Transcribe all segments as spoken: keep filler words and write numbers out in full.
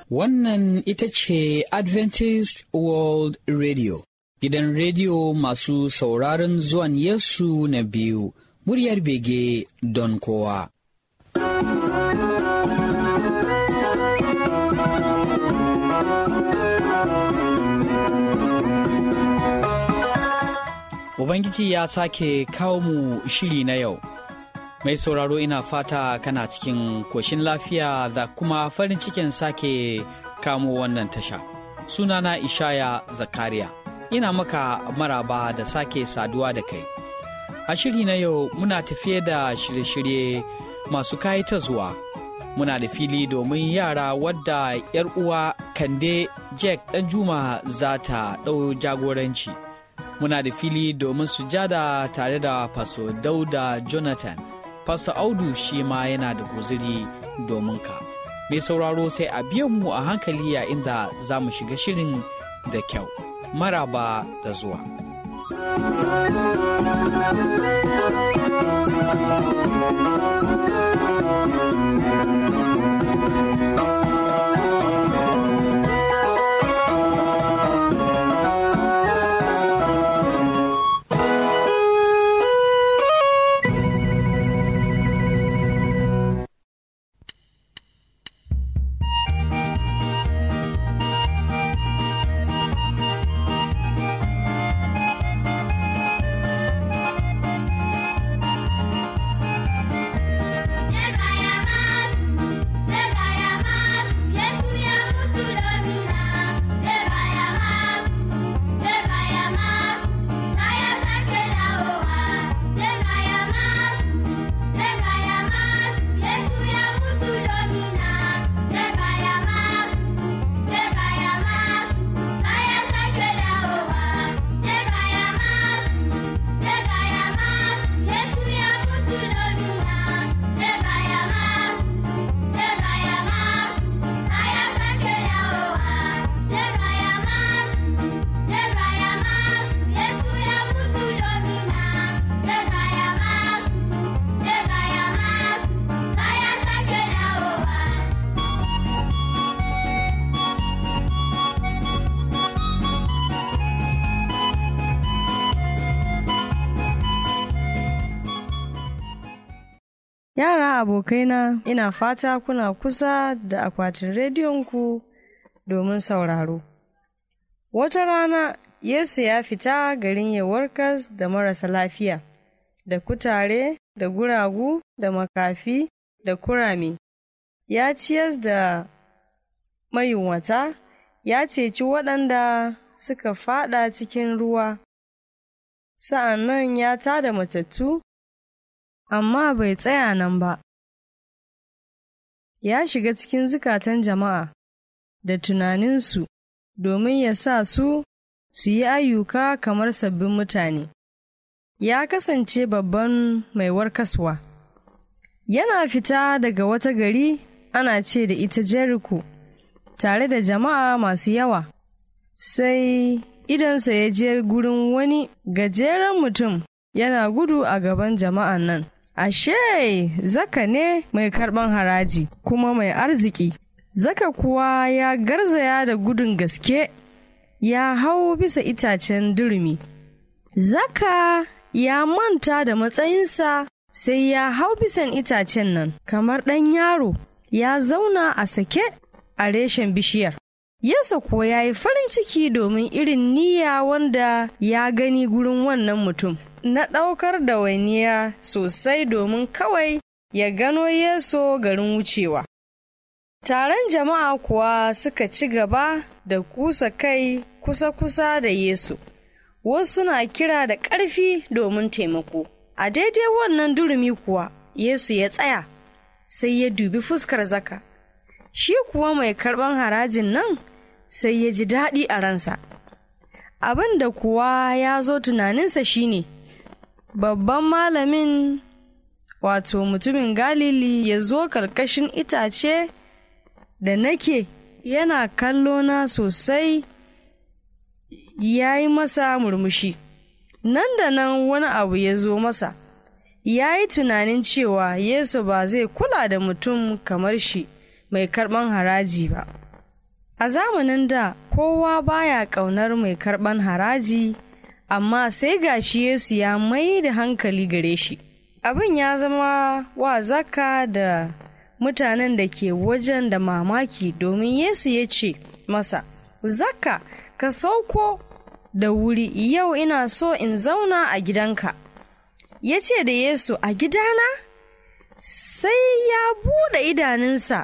Wannan ita ce Adventist World Radio, gidan rediyo masu sauraron zuwan Yesu na biyu, muryar bege don kowa. Ubangiji ya sake kawo mu shiri na yau. Mai sauraro, ina fata kana cikin koshin lafiya da kuma farin cikin sake kamo wannan tasha. Sunana Ishaya Zakariya. Ina maka maraba da sake saduwa da kai. A shiri na yau muna tafiye da shirye-shirye masu kayatarwa. Muna da fili domin yara wadda 'yar uwa Kande Jack Danjuma za ta ɗau jagoranci. Muna da fili domin sujada tare da Pastor Dauda Jonathan. Pastor Audu shi ma yana da guzuri domin ka. Mai sauraro, sai a biyan mu a hankali yayin da za mu shiga shirin da kyau. Maraba da zuwa. Yara abokaina, ina fata kuna kusa da akwatin rediyonku domin sauraro. Wata rana Yesu ya fita garin ya warkas da marasa lafiya, da kutare, da guragu, da makafi, da kurame. Ya ciyar da mayunwata, ya ceci waɗanda suka faɗa cikin ruwa, sa'an nan ya tada matattu. Amma bai tsaya nan ba, ya shiga cikin zukatan jama'a da tunaninsu domin ya sa su su yi ayyuka kamar sabbin mutane. Ya kasance babban mai warkaswa. Yana fita daga wata gari ana ce da ita Jericho, tare da jama'a masu yawa. Sai idonsa ya je gurin wani gajeren mutum yana gudu a gaban jama'an nan. Ashe, Zaka ne mai karɓan haraji kuma mai arziki. Zaka kuwa ya garzaya da gudun gaske, ya hau bisa itacen durumi. Zaka ya manta da matsayinsa, sai ya hau bisan itacen nan kamar ɗan yaro, ya zauna a sake a reshen bishiyar. Yesu kuwa ya yi farin ciki domin irin niyya wanda ya gani gurin wannan mutum, na ɗaukar ɗawainiya sosai domin kawai ya gano Yesu garin wucewa. Taron jama'a kuwa suka ci gaba da kusa kai kusa-kusa da Yesu, wasu na kira da ƙarfi domin taimako. A daidai wannan durumi kuwa Yesu ya tsaya, sai ya dubi fuskar Zaka. Shi kuwa mai karɓan harajin nan sai ya ji daɗi a ransa. Abin da kuwa ya zo tunaninsa shine, babban malamin, wato mutumin Galili, ya zo karkashin itace da nake yana kallo na sosai, ya yi masa murmushi. Nan da nan wani abu ya zo masa, ya yi tunanin cewa Yesu ba zai kula da mutum kamar shi mai karɓan haraji ba. A zamanin da kowa baya ƙaunar mai karɓan haraji, amma sai gashi Yesu ya mai da hankali gare shi. Abin ya zama wa Zakka da mutanen da ke wajen da mamaki, domin Yesu ya ce masa, Zakka, ka sauko da wuri, yau ina so in zauna a gidanka. Ya ce da Yesu, a gidana? Sai ya buɗe idanunsa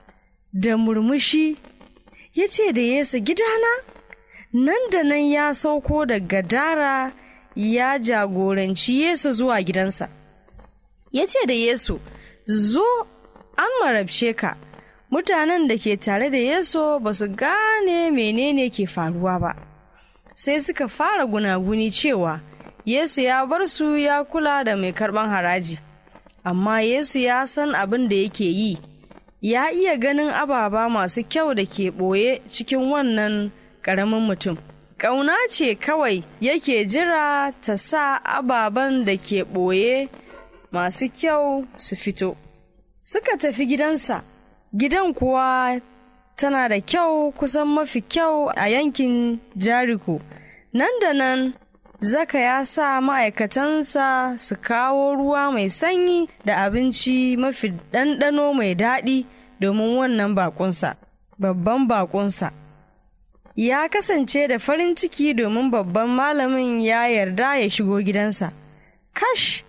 da murmushi, ya ce da Yesu, gidana? Nan da nan ya sauko da gadara ya jagoranci Yesu zuwa gidansa. Ya ce da Yesu, zo, an marabce ka. Mutanen da ke tare da Yesu ba su gane menene ke faruwa ba, sai suka fara gunaguni cewa Yesu ya bar su ya kula da mai karɓan haraji. Amma Yesu ya san abin da yake yi, ya iya ganin ababa masu kyau da ke ɓoye cikin wannan ƙaramin mutum. Ƙauna ce kawai yake jira ta sa ababen da ke ɓoye masu kyau su fito. Suka tafi gidansa, gidan kuwa tana da kyau, kusan mafi kyau a yankin Jariko. Nan da nan Zakka ya sa ma'aikatansa su kawo ruwa mai sanyi da abinci mafi ɗanɗano mai daɗi domin wannan baƙunsa, babban baƙunsa. Ya kasance da farin ciki domin babban malamin ya yarda ya shigo gidansa. Kash!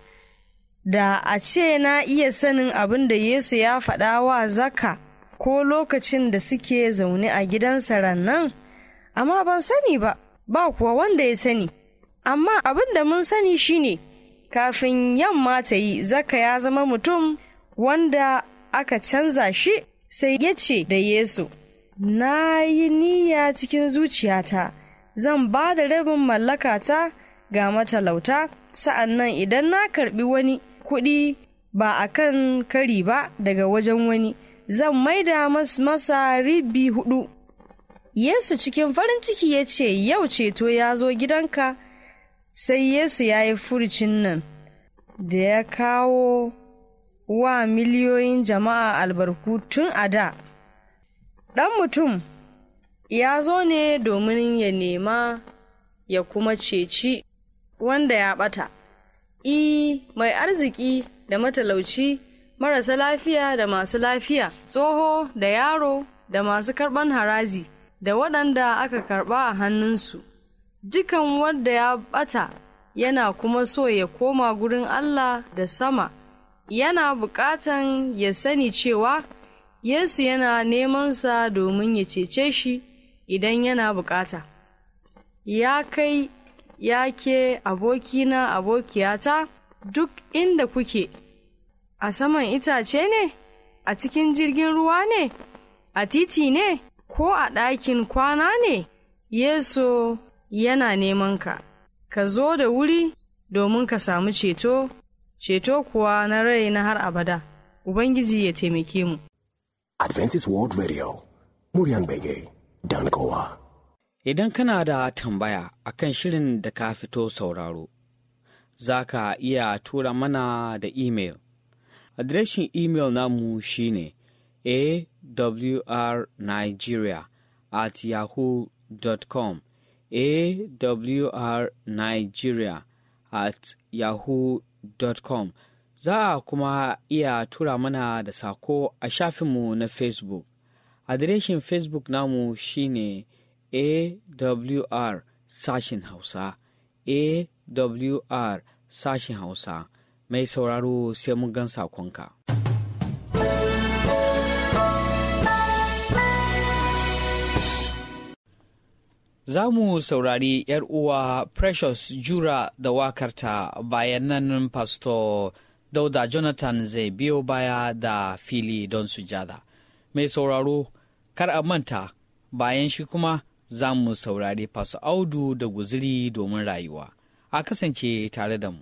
Da a ce na iya sanin abin da Yesu ya faɗa wa Zakka ko lokacin da suke zaune a gidansa rannan, amma ban sani ba, ba kuwa wanda ya sani. Amma abin da mun sani shine, kafin yamma ta yi, Zakka ya zama mutum wanda aka canza shi, sai ya ce da Yesu, na yi niyya cikin zuciyata, zan ba da rabin mallakata ga matalauta, sa'an nan idan na karɓi wani kuɗi ba a kan kari ba daga wajen wani, zan maida masa ribi hudu. Yesu cikin farin ciki ya ce, yau ceto ya zo gidanka. Sai Yesu ya yi furucin nan da ya kawo wa miliyoyin jama'a albarku tun a da. Ɗan mutum ya zo ne domin ya nema ya kuma ceci wanda ya ɓata. I, mai arziki da matalauci, marasa lafiya da masu lafiya, tsoho da yaro da masu karɓan haraji, da waɗanda aka karɓa a hannunsu. Dukan wanda ya ɓata yana kuma so ya koma gurin Allah da sama, yana buƙatan ya sani cewa Yesu yana nemansa domin ya cece shi idan yana buƙata. Ya kai, ya ke abokina, abokiyata, duk inda kuke, a saman itace ne, a cikin jirgin ruwa ne, a titi ne, ko a ɗakin kwana ne, Yesu yana neman ka, ka zo da wuri domin ka samu ceto, ceto kuwa na rai na har abada. Ubangiji ya taimake mu. Adventist World Radio, Muryan Bege, Dankowa. Idan kana da tambaya akan shirin da ka fito sauraro, za ka iya tura mana da imel. Adireshin imel namu shine awrnigeria at yahoo dot com. awrnigeria at yahoo dot com. Za a kuma iya tura mana da sako a shafinmu na Facebook. Adireshin Facebook namu shine A W R sashin Hausa, A W R sashin Hausa. Mai sauraro sai mun gan sakonka. Za mu saurari ‘yar uwa Precious Jura da wakarta, bayan nan Pastor Dauda Jonathan zai biyo baya da fili don sujada. Mai sauraro, kar a manta, bayan shi kuma za mu saurari Pastor Audu da guziri domin rayuwa. A kasance tare da mu.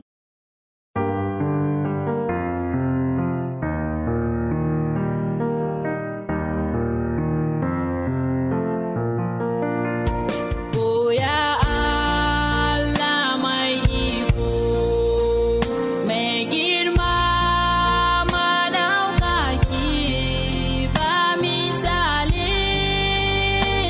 Misali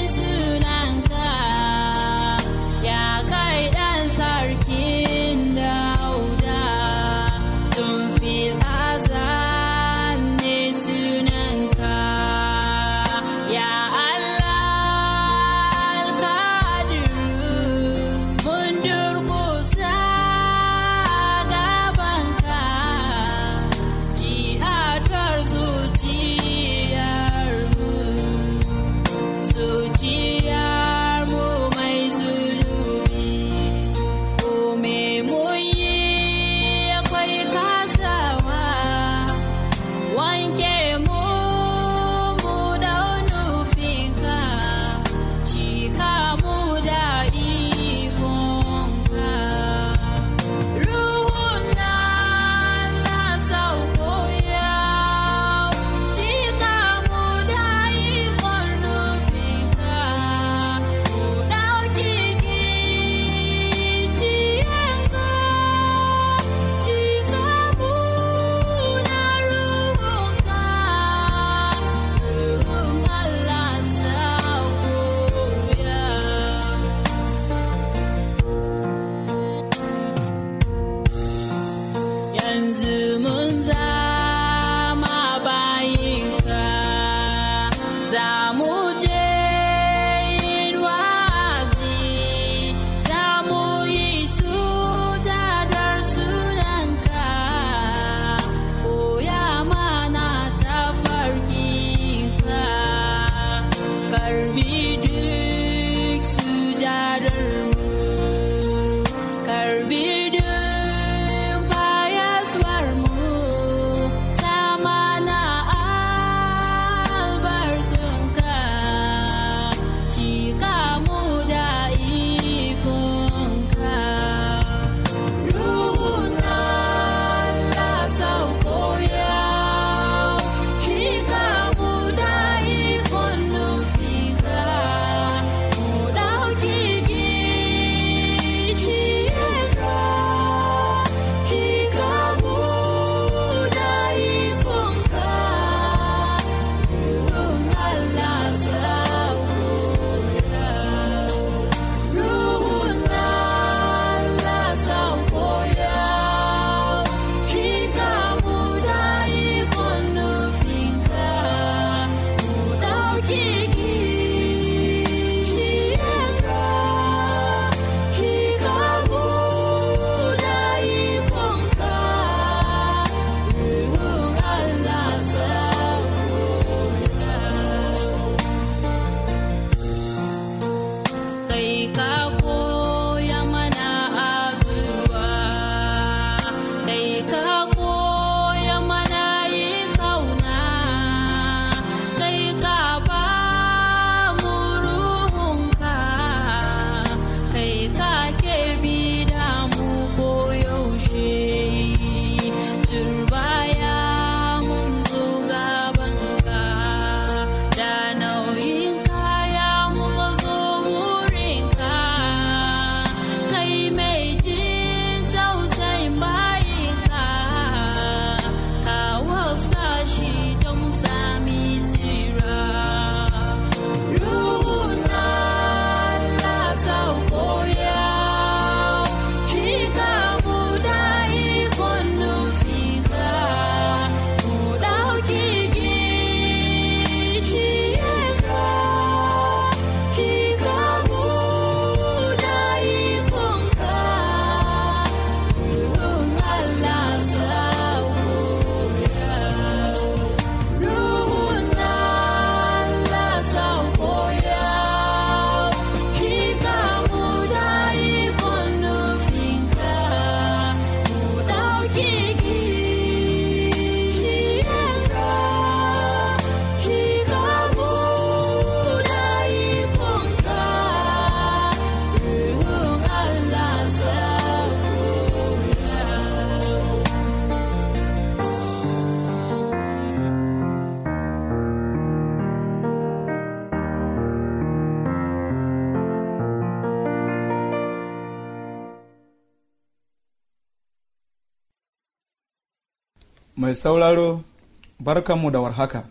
Mai sauraro, barkanmu da warhaka.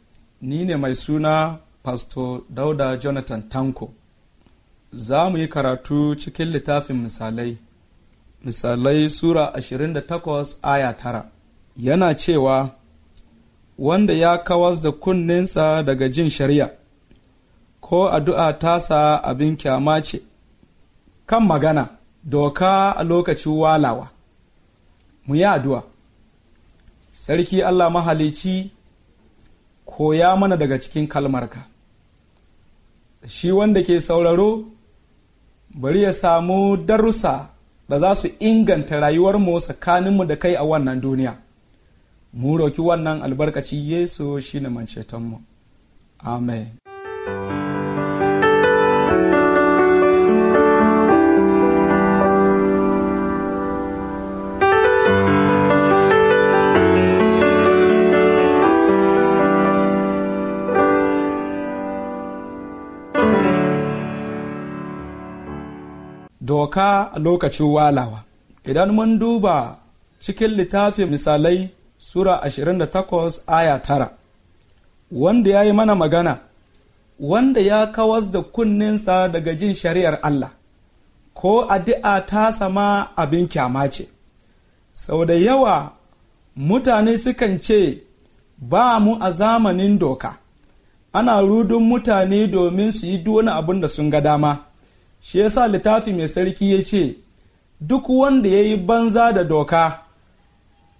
Ni ne mai suna Pastor Dauda Jonathan Tanko. Za mu yi karatu cikin littafin misalai. Misalai Sura ashirin da takwas aya tara. Yana cewa, wanda ya kawas da kunninsa daga jin shari'a, ko addu'a tasa abin kyama ce, kan magana, doka a lokacin walawa. Mu yi addu'a. Sarki Allah mahalici, koya mana daga cikin kalmarka. Shi wanda ke sauraro, bari ya samu darussa da za su inganta rayuwarmu tsakaninmu da kai a wannan duniya. Mu roki wannan albarkaci Yesu shi ne mancetonmu. Amen. Doka a lokacin walawa. Idan mun duba cikin littafin misalai Sura ashirin da takwas aya tara, wanda ya yi mana magana, wanda ya kawas da kunninsa daga jin shari'ar Allah, ko addu'a ta sama abin kyama ce. Sau da yawa mutane sukan ce ba mu a zamanin doka, ana rudun mutane domin su yi wani abin da sun ga dama. Shi yasa littafi mai sarki ya ce, duk wanda ya yi banza da doka,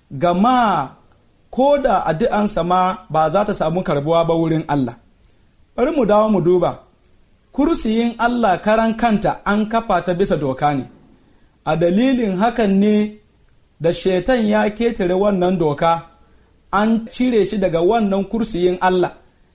gama ko da addu'ansa ma ba za ta samu karbuwa ba wurin Allah. bari mu dawo mu duba, kursiyin Allah karan kanta an kafa ta bisa doka ne, a dalilin hakan ne da shetan ya ketare wannan doka, an cire shi daga wannan kursiyin Allah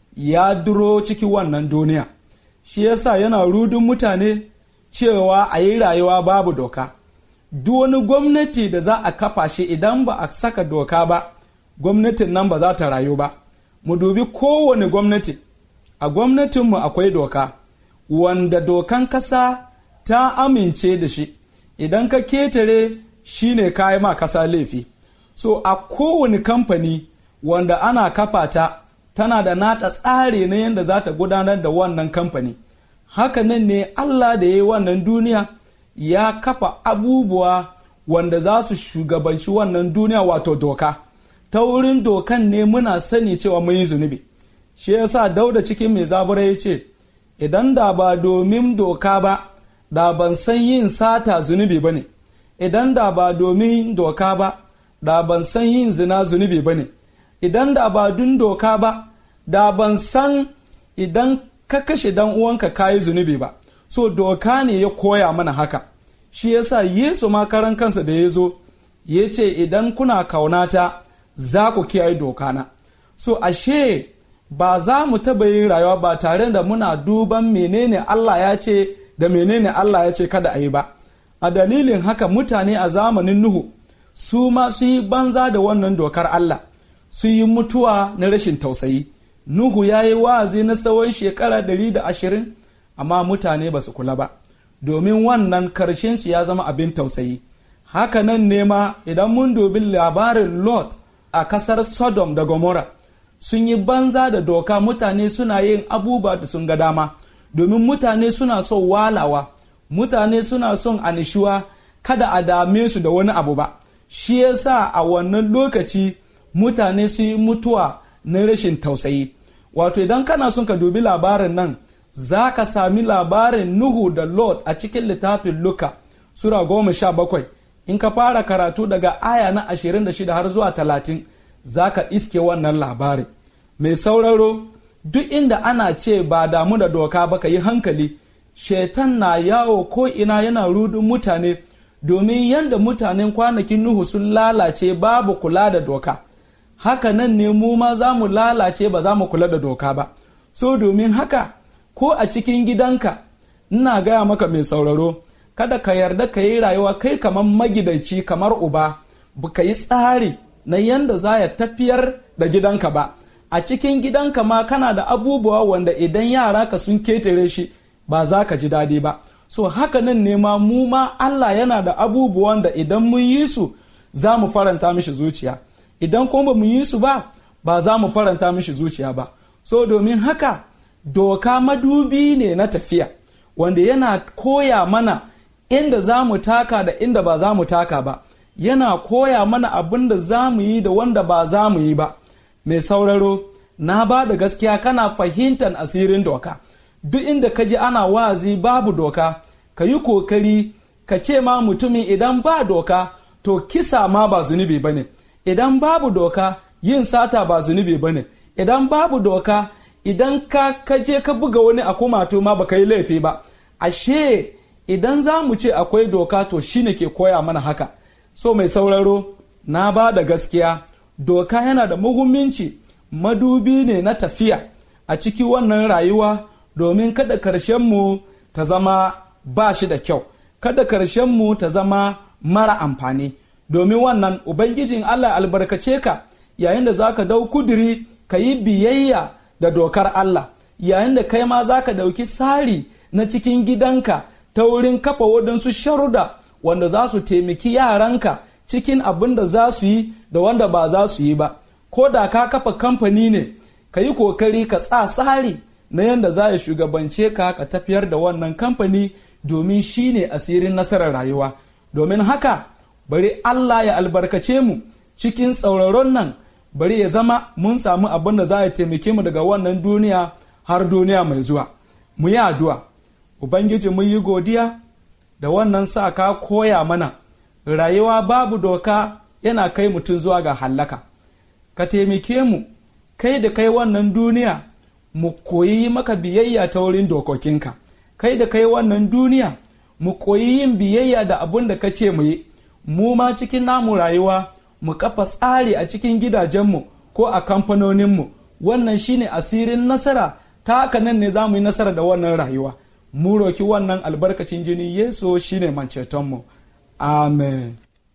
ya duro ciki wannan duniya. Shi yasa yana rudin mutane cewa a yi rayuwa babu doka. Duk wani gwamnati da za a kafa shi idan ba a saka doka ba, gwamnatin nan ba za ta rayu ba. Mu dubi kowane gwamnati, a gwamnatinmu akwai doka, wanda dokan kasa ta amince da shi, idan ka ketare shi ne ka yi ma kasa laifi. So a kowane kamfani wanda ana kafa ta, tana da nata tsari na yadda za ta gudanar da wannan kamfani. Haka nan ne Allah da ya yi wannan duniya ya kafa abubuwa wanda za su shugabanci wannan duniya, wato doka. Ta wurin dokan ne muna sani cewa mun yi zunubi. Shi yasa Dauda cikin mai zabura ya ce, idan da ba domin doka ba, da ban san yin sata zunubi ba ne. Idan da ba domin doka ba, da ban san yin zina zunubi ba ne. Idan da ba dun doka ba, da ban san idan ka kashe dan uwanka kayi zunubi ba. So doka ne ya koya mana haka. Shi yasa Yesu ma karan kansa da ya zo ya ce, idan kuna kaunata za ku kiyaye dokana. So ashe ba za mu taba yin rayuwa ba tare da muna duban menene Allah ya ce da menene Allah ya ce kada a yi ba. A dalilin haka mutane a zamanin Nuhu su ma su yi banza da wannan dokar Allah, su yi mutuwa na rashin tausayi. Nuhu ya yi wa'azi na tsawon shekara dari da ashirin, amma mutane ba su kula ba, domin wannan karshensu ya zama abin tausayi. Haka nan ne ma idan mun dubi labarin Lot a kasar Sodom da Gomorrah, sun yi banza da doka, mutane suna yin abubuwa da sun ga dama, domin mutane suna son walawa, mutane suna son anishuwa, kada a dame su da wani abu ba. Shi yasa a wannan lokaci mutane su yi mutuwa na rashin tausayi. Wato idan kana son ka dubi labarin nan, za ka sami labarin Nuhu da Lot a cikin littafin Luka Sura goma sha bakwai. In ka fara karatu daga aya na ashirin da shida har zuwa talatin, za ka iske wannan labari. Mai sauraro, duk inda ana ce ba damu da doka ba, ka yi hankali. Shetan na yawo ko ina yana rudin mutane, domin yadda mutanen kwanakin Nuhu sun lalace babu kula da doka. Haka nan ne mu ma za mu lalace ba za mu kula da doka ba. So domin haka, ko a cikin gidanka, ina gaya maka mai sauraro, kada ka yarda ka yi rayuwa kai kamar magidanci, kamar uba, ba ka yi tsari na yanda za ya tafiyar da gidanka ba. A cikin gidanka ma kana da abubuwa wanda idan yara ka sun ketare shi ba za ka ji daɗi ba. So haka nan ne ma mu ma Allah yana da abubuwan da idan mun yi su za mu faranta mishi zuciya. Idan kuma ba mu yi su ba, ba za mu faranta mishi zuciya ba. So domin haka, doka madubi ne na tafiya, wanda yana koya mana inda za mu taka da inda ba za mu taka ba. Yana koya mana abin da za mu yi da wanda ba za mu yi ba. Mai sauraro, na ba da gaskiya kana fahimtar asirin doka. Duk inda ka ji ana wazi babu doka, ka yi kokari ka ce ma mutumin idan ba doka, to kisa ma ba zunubi ba ne. Idan babu doka, yin sata ba zunubi ba ne. Idan babu doka, idan ka kaje ka buga wani a kumatu ma ba ka yi laifi ba. Ashe, idan za mu ce akwai doka, to shi ne ke koya mana haka. So mai sauraro, na ba da gaskiya, doka yana da muhimmanci, madubi ne na tafiya a ciki wannan rayuwa, domin kada karshenmu ta zama ba shi da kyau, kada karshenmu ta zama mara amfani. Domin wannan Ubangijin Allah albarkace ka yayin da za ka dau kuduri ka yi biyayya da dokar Allah, yayin da kai ma za ka dauki tsari na cikin gidanka ta wurin kafa waɗansu sharuda wanda za su taimaki yaranka cikin abin da za su yi da wanda ba za su yi ba. Ko da ka kafa kamfani ne, ka yi kokari ka tsa tsari na yadda za ya shugabance ka ka tafiyar da wannan kamfani, domin shi ne asirin nasarar rayuwa. Domin haka, bari Allah ya albarkace mu cikin tsauraron nan, bari ya zama mun samu abin da za ya taimake mu daga wannan duniya har duniya mai zuwa. Mu yi addu'a. Ubangiji, mu yi godiya da wannan sa ka koya mana rayuwa babu doka yana kai mutum zuwa ga hallaka. Ka taimake mu, kai da kai wannan duniya mu koyi maka biyayya ta wurin dokokinka. Kai da kai wannan duniya, mu koyi yin biyayya da abin da ka ce mu yi, mu ma cikin namu rayuwa mu kafa tsari a cikin gidajenmu ko a kamfanoninmu. Wannan shine asirin nasara, ta haka nan ne za mu yi nasara da wannan rayuwa. Mu roki wannan albarkacin jini Yesu shine mancetonmu. Amen.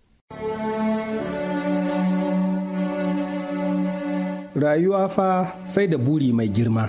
Rayuwa fa sai da buri mai girma.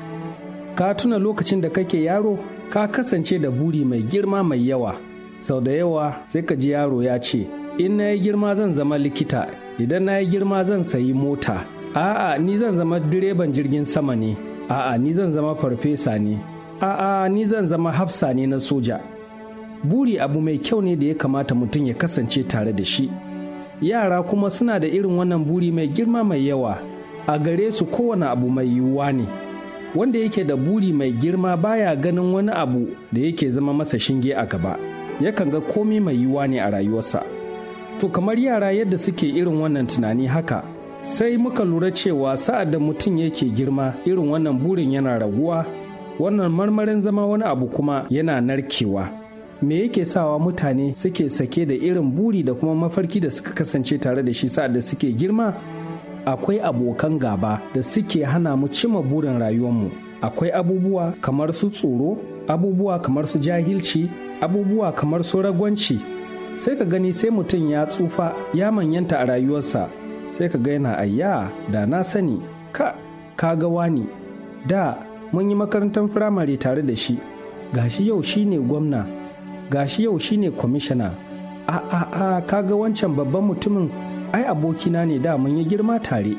Ka tuna lokacin da kake yaro, ka kasance da buri mai girma mai yawa. Sau da yawa sai ka ji yaro ya ce, in na yi girma zan zama likita, idan na yi girma zan sayi mota. A'a, ni zan zama direban jirgin sama ne. A'a, ni zan zama farfesa ne. A'a, ni zan zama hafsa ne na soja. Buri abu mai kyau ne da ya kamata mutum ya kasance tare da shi. Yara kuma suna da irin wannan buri mai girma mai yawa. A gare su kowane abu mai yiwuwa ne. Wanda yake da buri mai girma baya ganin wani abu da yake zama masa shinge a gaba. Yakan ga komai mai yiwuwa ne a rayuwarsa. To kamar yara yadda suke irin wannan tunani haka, sai muka lura cewa sa'ad da mutum yake girma irin wannan burin yana raguwa, wannan marmarin zama wani abu kuma yana narkewa. Me yake sawa mutane suke sake da irin buri da kuma mafarki da suka kasance tare da shi sa'ad da suke girma? Akwai abokan gaba da suke hana mu cimma burin rayuwarmu. Akwai abubuwa kamar su tsoro, abubuwa kamar su jahilci, abubuwa kamar su ragwanci. Sai ka gani sai mutum ya tsufa ya manyanta a rayuwarsa, sai ka ga yana ayya da na sani ka kaga wani da mun yi makarantar firamare tare da shi, gashi yau shine gwamna, gashi yau shine kwamishina. A a a kaga wancan babban mutumin ai abokina ne da mun yi girma tare.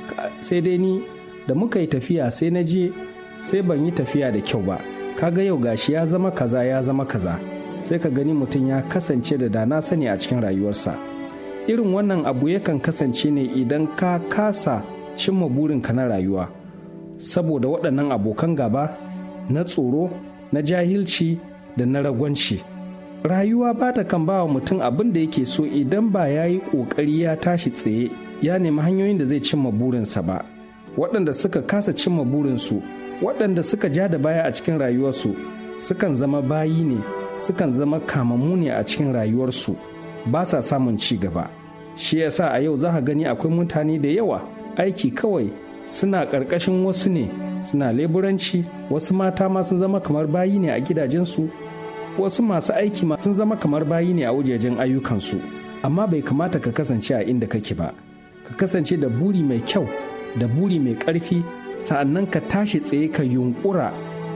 Sai dai ni da muka yi tafiya sai na je sai ban yi tafiya da kyau ba. Kaga yau gashi ya zama kaza ya zama kaza. Sai ka gani mutum ya kasance da dana sani a cikin rayuwarsa. Irin wannan abu yakan kasance ne idan ka kasa cimma burinka na rayuwa. Saboda waɗannan abokan gaba na tsoro, na jahilci da na ragwanci. Rayuwa ba ta kan ba wa mutum abin da yake so idan ba ya yi ƙoƙari ya tashi tsaye ya nemi hanyoyin da zai cimma burinsa ba. Waɗanda suka kasa cimma burinsu, waɗanda suka ja da baya a cikin rayuwarsu, sukan zama bayi ne, sukan zama kamammu ne a cikin rayuwarsu, ba sa samun ci gaba. Shi yasa a yau za ka gani akwai mutane da yawa aiki kawai suna ƙarƙashin wasu ne, suna leburanci, wasu mata ma sun zama kamar bayi ne a gidajensu, wasu masu aiki ma sun zama kamar bayi ne a wajejen ayyukansu. Amma bai kamata ka kasance a inda kake ba. Ka kasance da buri mai kyau, da buri mai ƙarfi, sa'annan ka tashi tsaye ka yunƙura.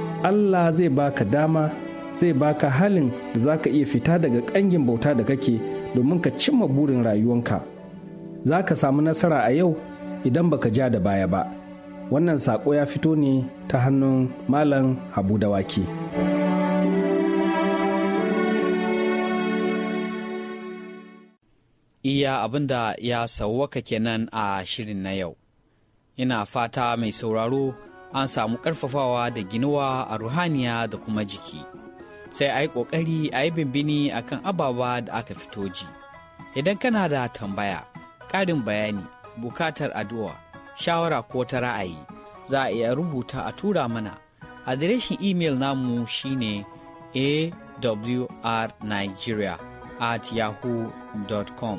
Allah zai baka dama, zai baka halin da za ka iya fita daga ƙangin bauta da kake domin ka cimma burin rayuwanka. Za ka samu nasara a yau idan baka ja da baya ba. Wannan saƙo ya fito ne ta hannun Malam Habu Dawaki. Iya abin da ya sauwaka kenan a shirin na yau. Ina fata mai sauraro an samu ƙarfafawa da ginuwa a ruhaniya da kuma jiki. Sai a yi ƙoƙari a yi bimbini a kan ababa da aka fito ji. Idan kana da tambaya, ƙarin bayani, bukatar addu'a, shawara ko ta ra'ayi, za a iya rubuta a tura mana. Adireshin imel namu shine awrnigeria at yahoo dot com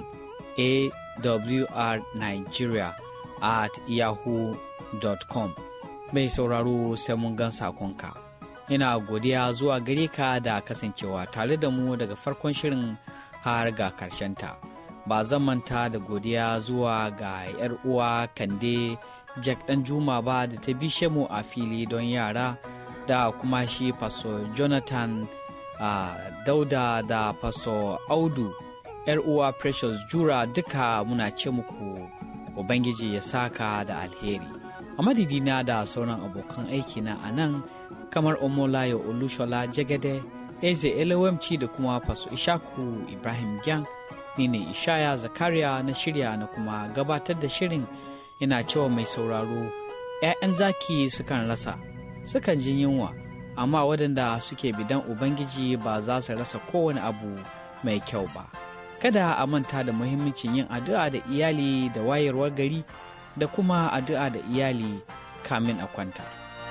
awrnigeria at yahoo dot com. Mai sauraro sai mun gan sakonka. Ina godiya zuwa gare ka da kasancewa tare da mu daga farkon shirin har ga ta. Ba zan manta da godiya zuwa ga 'yar uwa Kande Jack ɗan Juma ba da ta bishe mu a fili don yara, da kuma shi Pastor Jonathan uh, Dauda da Pastor Audu, 'yar uwa Precious Jura, duka muna ce muku Ubangiji ya saka da alheri. A madidina da sauran abokan aikina a nan kamar Omolayo Olushola Jagade, Eze Elewemci da kuma Pastor Ishaku Ibrahim Gyan, ni ne Ishaya Zakariya na shirya na kuma gabatar da shirin. Ina cewa mai sauraro, ‘ya'yan zaki sukan rasa, sukan jin yunwa, amma waɗanda suke bidan Ubangiji ba za su rasa kowane abu mai kyau ba. Kada a manta da muhimmancin yin addu'a da iyali da wayarwar gari, da kuma addu'a da iyali kamin a kwanta.